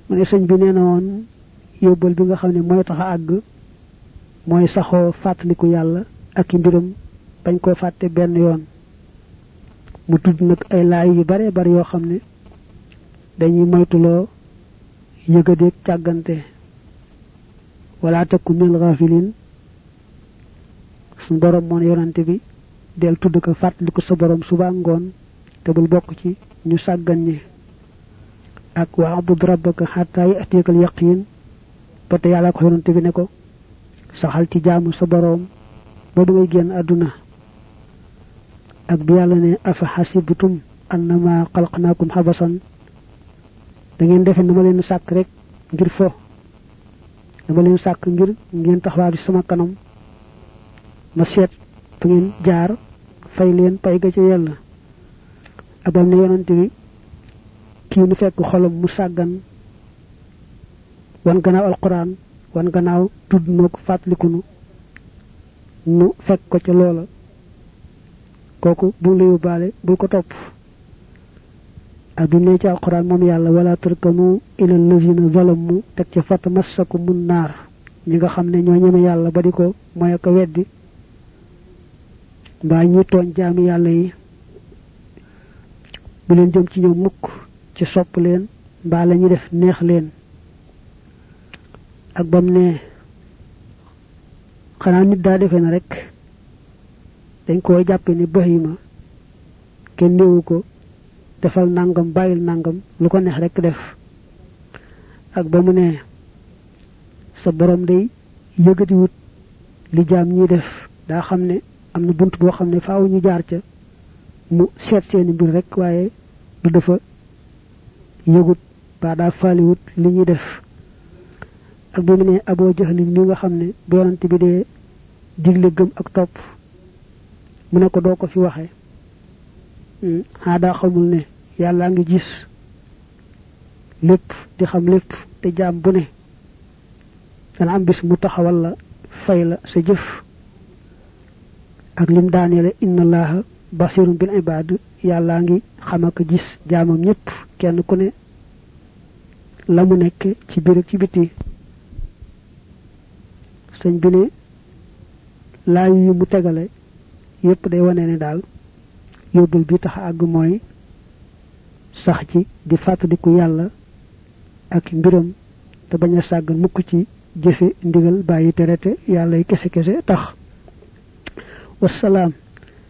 mu ne sëñ bi nee na woon yóbbal bi nga xam ne mooy tax a àgg mooy saxoo fàttaliku yàlla ak i mbiram bañ koo fàtte benn yoon mu tudd nag ay laay yu bare bari yoo xam ne dañuy moytuloo yëgadeeg càggante wala takku minal ghafilin suñu borom moon yonante bi del tudd ko fàttaliku sa borom suba ngoon te bul bokk ci ñu sàggan ñi ak wa abud rabbaka hatta ya'tiyakal yaqin ba te yàlla ko yonante bi ne ko saxal ci jaamu sa borom ba ngay génn àdduna ak bi yàlla ne afa hasibtum annama khalaqnakum habasan da ngeen defe dama leen sàkk rek ngir fo dama leen sàkk ngir ngeen taxawaaru sama kanam ma seet fa ngeen jaar fay leen pay ga ca yàlla abam ne yonante bi kii nu fekk xolam mu sàggan wan gannaaw alquran wan gannaaw tudd noo ko fàttalikunu nu fekk ko ca loola kooku bu la yóbbaale bul ko topp ak bi ne ci alquran moom yàlla wala tarkanu ila allazina zalamu teg ca fatamassakumun naar ñi nga xam ne ñoo ñeme yàlla ba di ko mooy ak weddi mbaa ñi tooñ jaami yàlla yi bu leen jëm ci ñoom mukk ci sopp leen mbaa la ñuy def neex leen ak bam ne xanaa nit daa defee na rek dañ koo jàppe ni bahima kenn néewu ko defal nangam bàyyil nangam lu ko neex rek def ak ba mu ne sa borom day yëgatiwut li jaam ñi def daa xam ne am na bunt boo xam ne faaw ñu jaar ca mu seet seeni mbir rek waaye du dafa yëgut ba daa faaliwut li ñuy def ak ba mu ne Aboo Jahlin mi nga xam ne bu yonante bi dee digle gëm ak topp mu ne ko doo ko fi waxe daa xamul ne yàlla ngi gis lépp di xam lépp te jaam bu ne dana am bis mu taxawal la fay la sa jëf ak lim daaneele inna allaha basirun bil ibad yàlla ngi xam ak gis jaamam ñëpp kenn ku ne la mu nekk ci biir ak ci biti sëñ bi ne laay yi mu tegale yépp day wane ne daal yóbbul bi tax àgg mooy sax ci di fàttaliku yàlla ak mbiram te bañ a sàggan mukk ci jëfe ndigal bàyyi tere te yàlla kese kese tax wasalaam